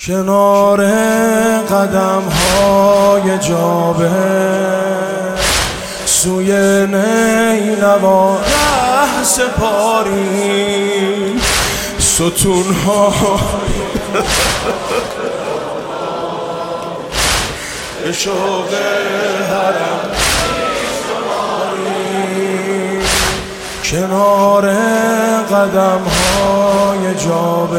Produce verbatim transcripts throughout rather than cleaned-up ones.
کنار قدم های جابه سوی نینوا ره سپاری ستون ها شوق حرم کنار قدم های جابه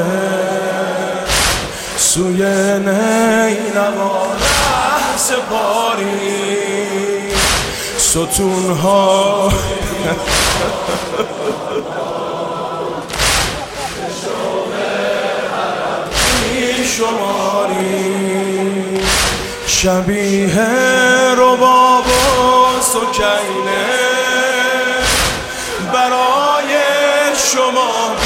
سوی نینوا ره سپاری ستون ها شماری شبیه رباب و سکینه برای شما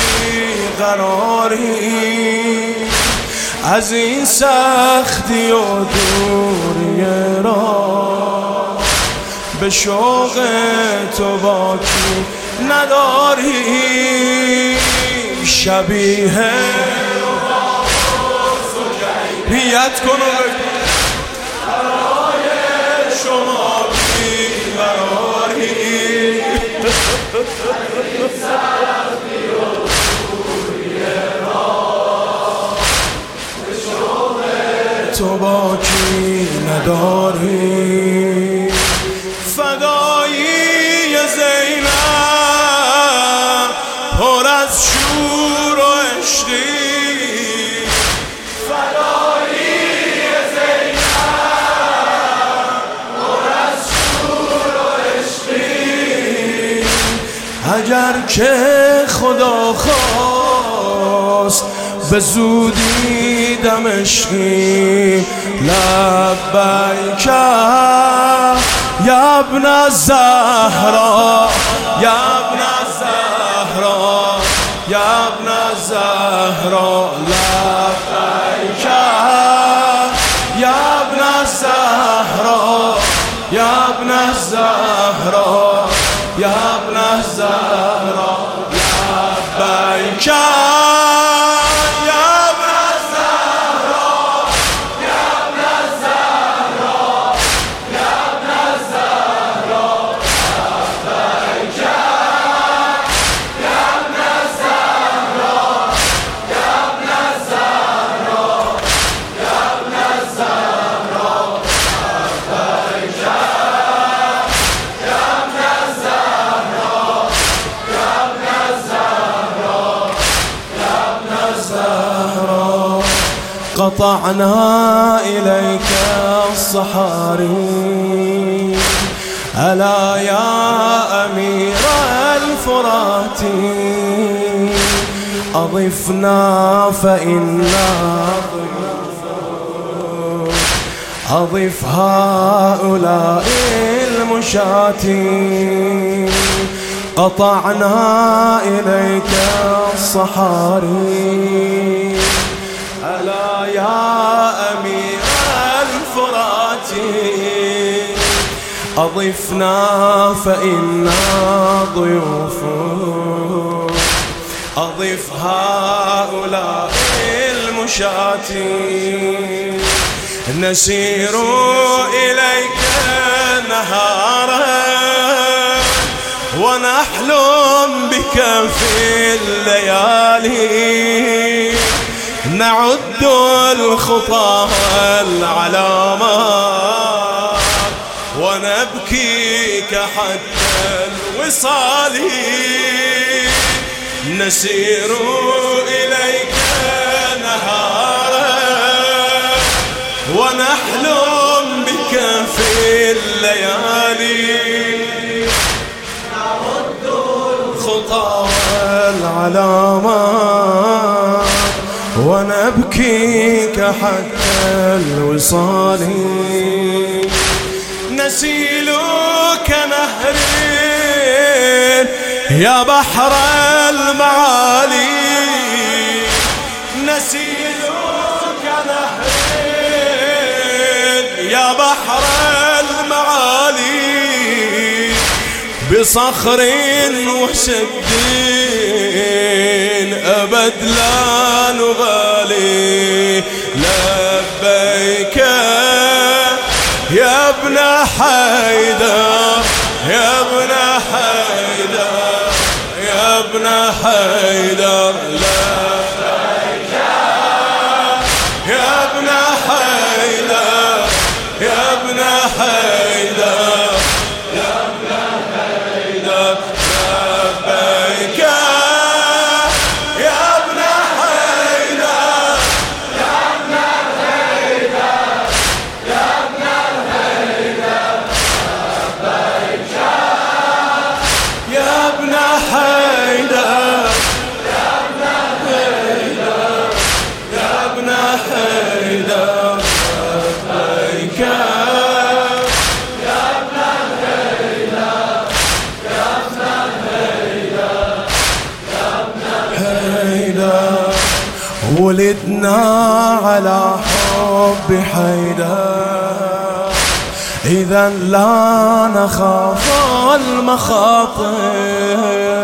بیقراری از این سختی و دوری را به شوق تو باکی نداری شبیه رباب و سکینه نیت کن برای شما بیقراری تو باکی نداری فدایی زینب پر از شور و عشقی فدایی زینب پر از شور و عشقی اگر که خدا خواست به زودی دمشقی لبیک یا ابن الزهرا یا ابن الزهرا یا ابن الزهرا لبیک یا ابن الزهرا یا ابن الزهرا یا ابن الزهرا لبیک قطعنا إليك الصحاري ألا يا أمير الفرات أضفنا فإنا أضف هؤلاء المشاة قطعنا إليك الصحاري ألا يا أمير الفرات أضفنا فإنا ضيوف أضف هؤلاء المشاة نسير إليك نهارا ونحلم بك في الليالي نعد الخطى العلامات ونبكيك حتى الوصال نسير إليك نهارا ونحلم بك في الليالي نعد الخطى العلامات ونبكيك حتى الوصال نسيلك نهر يا بحر المعالي نسيلك نهر يا بحر المعالي بصخر وسد أبد لا نبالي لا حيدر يا ابن حيدر يا ابن حيدر لبيك يا ابن حيدر يا ابن حيدر يا ابن حيدر لبيك يا ابن حيدر يا ابن حيدر يا ابن حيدر لبيك يا ابن حيدر يا ابن حيدر يا ابن حيدر لبيك ولدنا على حب حيدر إذا لا نخاف المخاطر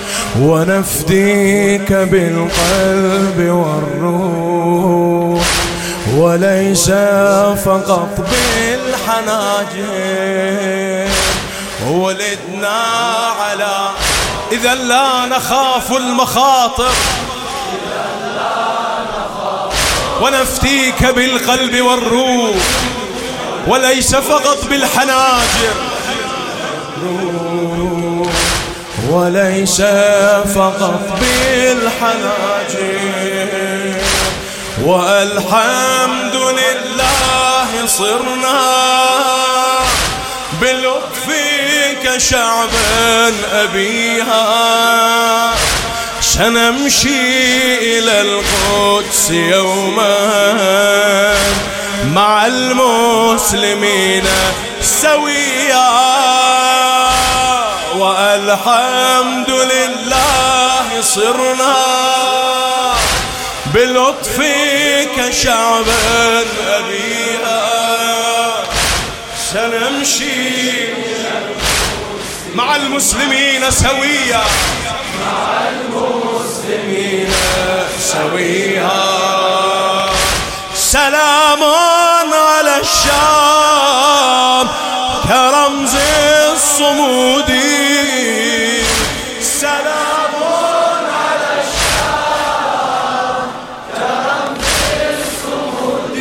ونفديك بالقلب والروح وليس فقط بالحناجر. ولدنا على إذا لا نخاف المخاطر ونفتيك بالقلب والروح وليس فقط بالحناجر وليس فقط بالحناجر. والحمد لله صرنا بلطفك شعبا أبيها سنمشي إلى القدس يوما مع المسلمين سويا. والحمد لله صرنا بلطفك شعبا أبيها سنمشي مع المسلمين سويا مع المسلمين سويا. سلام على الشام كرمز الصمود سلام على الشام كرمز الصمود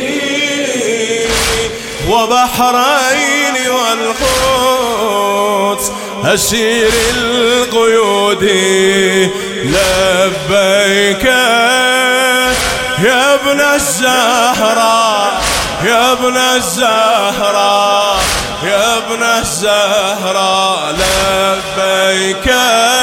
وبحرين والقدس أسير القيود لبيك يا ابن الزهراء يا ابن الزهراء يا ابن الزهراء لبيك